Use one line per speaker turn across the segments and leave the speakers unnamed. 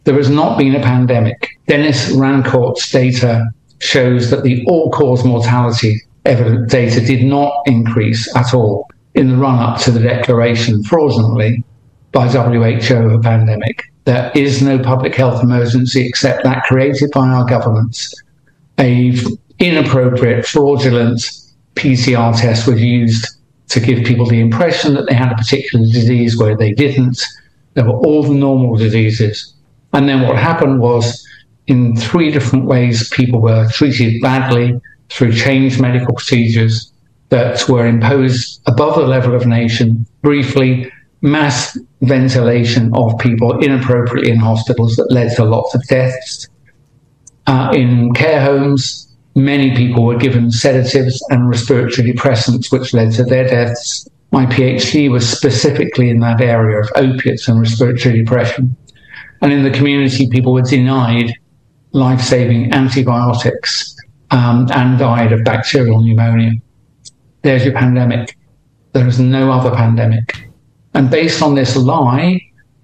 There has not been a pandemic. Dennis Rancourt's data shows that the all-cause mortality evidence data did not increase at all in the run-up to the declaration fraudulently by WHO of a pandemic. There is no public health emergency except that created by our governments. An inappropriate, fraudulent PCR test was used to give people the impression that they had a particular disease where they didn't. There were all the normal diseases. And then what happened was, in 3 different ways, people were treated badly through changed medical procedures that were imposed above the level of nation. Briefly, mass ventilation of people inappropriately in hospitals that led to lots of deaths. In care homes, many people were given sedatives and respiratory depressants, which led to their deaths. My PhD was specifically in that area of opiates and respiratory depression. And in the community, people were denied life-saving antibiotics and died of bacterial pneumonia. There's your pandemic. There is no other pandemic. And based on this lie,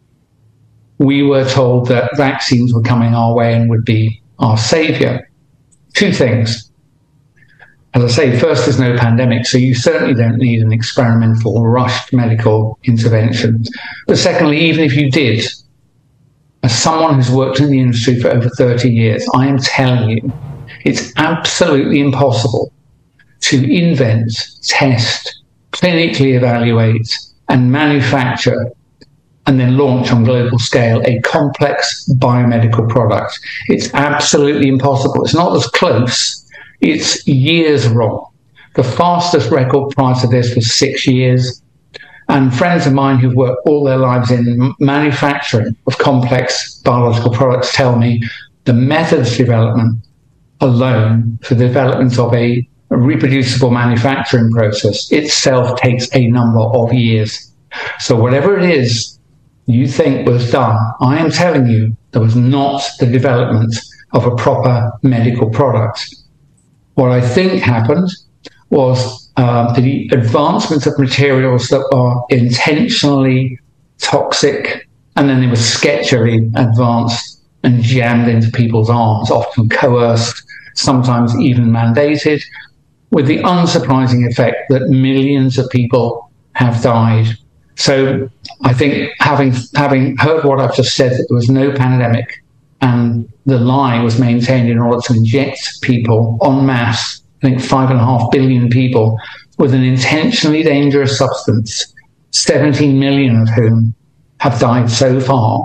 we were told that vaccines were coming our way and would be our savior. 2 things. As I say, first, there's no pandemic, so you certainly don't need an experimental, rushed medical intervention. But secondly, even if you did, as someone who's worked in the industry for over 30 years, I am telling you, it's absolutely impossible to invent, test, clinically evaluate, and manufacture and then launch on global scale a complex biomedical product. It's absolutely impossible. It's not as close. It's years wrong. The fastest record prior to this was 6 years. And friends of mine who've worked all their lives in manufacturing of complex biological products tell me the methods development alone for the development of a reproducible manufacturing process itself takes a number of years. So whatever it is you think was done, I am telling you, there was not the development of a proper medical product. What I think happened was the advancement of materials that are intentionally toxic, and then they were sketchily advanced and jammed into people's arms, often coerced, sometimes even mandated, with the unsurprising effect that millions of people have died. So I think having heard what I've just said, that there was no pandemic and the lie was maintained in order to inject people en masse, I think 5.5 billion people, with an intentionally dangerous substance, 17 million of whom have died so far.